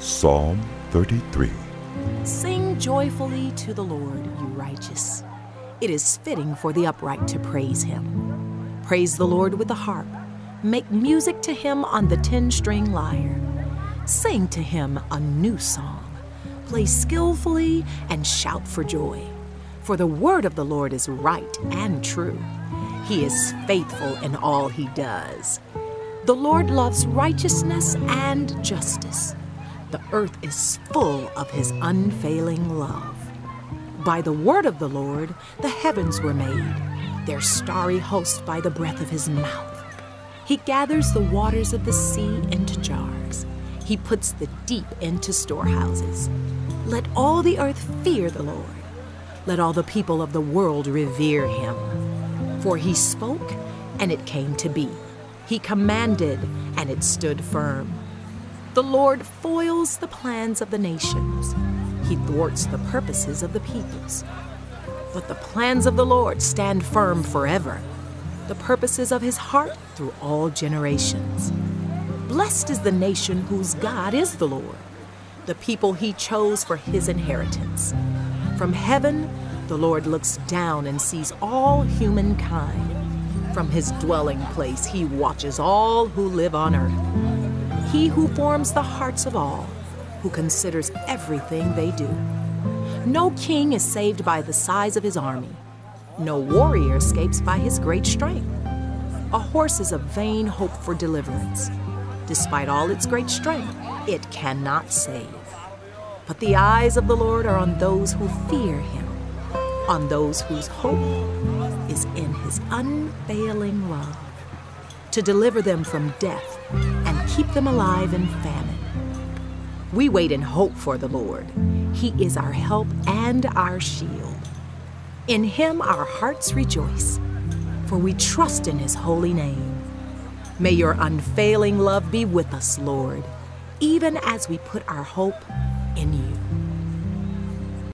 Psalm 33. Sing joyfully to the Lord, you righteous. It is fitting for the upright to praise him. Praise the Lord with the harp. Make music to him on the 10-string lyre. Sing to him a new song. Play skillfully and shout for joy. For the word of the Lord is right and true. He is faithful in all he does. The Lord loves righteousness and justice. The earth is full of his unfailing love. By the word of the Lord, the heavens were made, their starry host by the breath of his mouth. He gathers the waters of the sea into jars. He puts the deep into storehouses. Let all the earth fear the Lord. Let all the people of the world revere him. For he spoke, and it came to be. He commanded, and it stood firm. The Lord foils the plans of the nations. He thwarts the purposes of the peoples. But the plans of the Lord stand firm forever, the purposes of his heart through all generations. Blessed is the nation whose God is the Lord, the people he chose for his inheritance. From heaven, the Lord looks down and sees all humankind. From his dwelling place, he watches all who live on earth. He who forms the hearts of all, who considers everything they do. No king is saved by the size of his army. No warrior escapes by his great strength. A horse is a vain hope for deliverance. Despite all its great strength, it cannot save. But the eyes of the Lord are on those who fear him, on those whose hope is in his unfailing love, to deliver them from death and keep them alive in famine. We wait in hope for the Lord. He is our help and our shield. In him our hearts rejoice, for we trust in his holy name. May your unfailing love be with us, Lord, even as we put our hope in you.